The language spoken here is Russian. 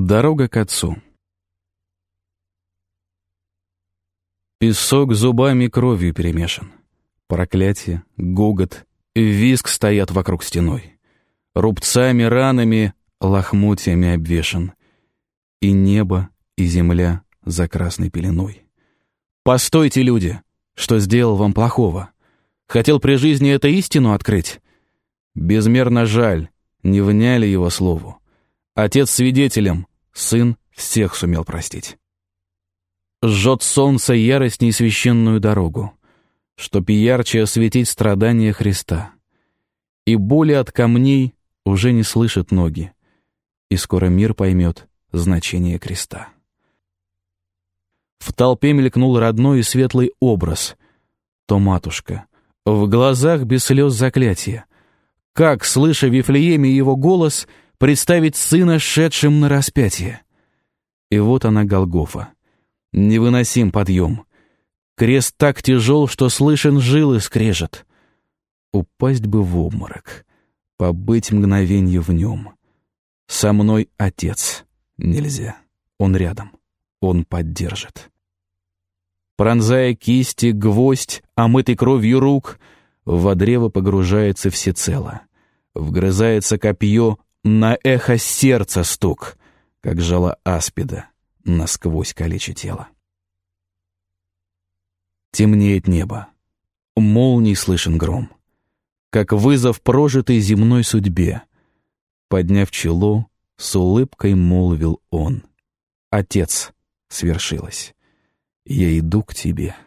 Дорога к отцу. Песок зубами кровью перемешан. Проклятие, гогот, визг стоят вокруг стеной. Рубцами, ранами, лохмотьями обвешан. И небо, и земля за красной пеленой. Постойте, люди, что сделал вам плохого? Хотел при жизни эту истину открыть? Безмерно жаль, не вняли его слову. Отец свидетелем, сын всех сумел простить. Жжет солнце яростней священную дорогу, чтоб ярче осветить страдания Христа. И боли от камней уже не слышат ноги, и скоро мир поймет значение креста. В толпе мелькнул родной и светлый образ. То матушка, в глазах без слез заклятия. Как, слыша в Вифлееме его голос, представить сына, шедшим на распятие? И вот она, Голгофа. Невыносим подъем. Крест так тяжел, что слышен жилы скрежет. Упасть бы в обморок, побыть мгновенье в нем. Со мной Отец. Нельзя. Он рядом. Он поддержит. Пронзая кисти, гвоздь, омытый кровью рук, во древо погружается всецело. Вгрызается копье, на эхо сердца стук, как жало аспида, насквозь калеча тело. Темнеет небо. Молний слышен гром, как вызов прожитой земной судьбе. Подняв чело, с улыбкой молвил он: «Отец, свершилось. Я иду к тебе».